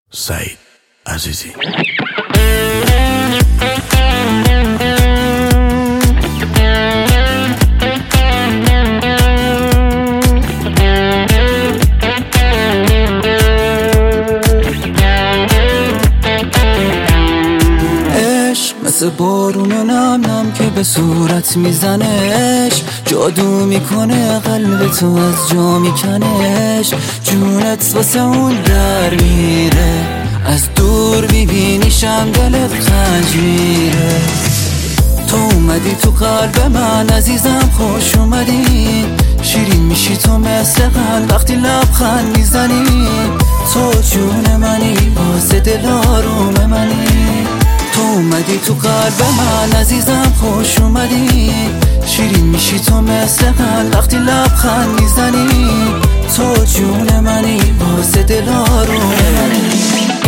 سعید عزیزی. مثل بارون نم نم که به صورت میزنش، جادو میکنه قلب تو از جا میکنش. جونت واسه اون در میره، از دور میبینیشم دلت خنج میره. تو اومدی تو قلب من عزیزم، خوش اومدی. شیرین میشی تو مثل قلب وقتی لبخند میزنی. تو جون منی، واسه دل آروم منی. تو اومدی تو قلب من عزیزم، خوش اومدی. شیرین میشی تو مثل قلب وقتی لبخند میزنی. تو جون منی، واسه دل آروم منی.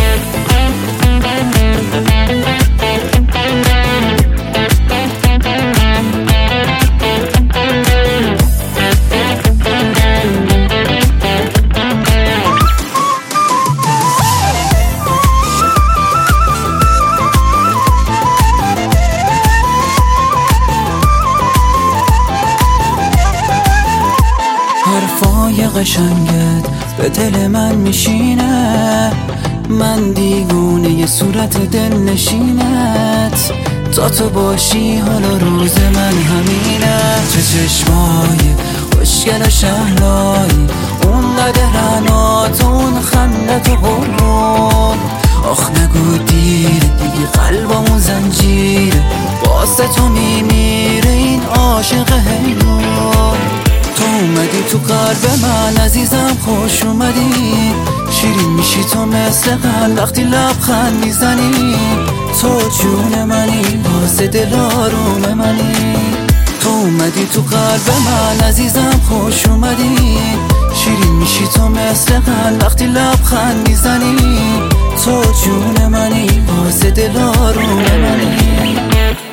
حرفای قشنگت به دل من میشینه، من دیوونه ی صورت دل نشینت. تا تو باشی حالا روز من همینه. چه چشمای خوشگل شهلایی، اون قدرنات، اون خندت و قربون. آخ نگو دیره دیگه قلبمون زنجیره، واسه تو میمیره این عاشق حیرون. تو اومدی تو قلب من عزیزم، خوش اومدی. شیرین میشی تو مثل قلب وقتی لبخند میزنی. تو جون منی، واسه دل آروم منی. تو اومدی تو قلب من عزیزم، خوش اومدی. شیرین میشی تو مثل قلب وقتی لبخند میزنی. تو جون منی، واسه دل آروم منی.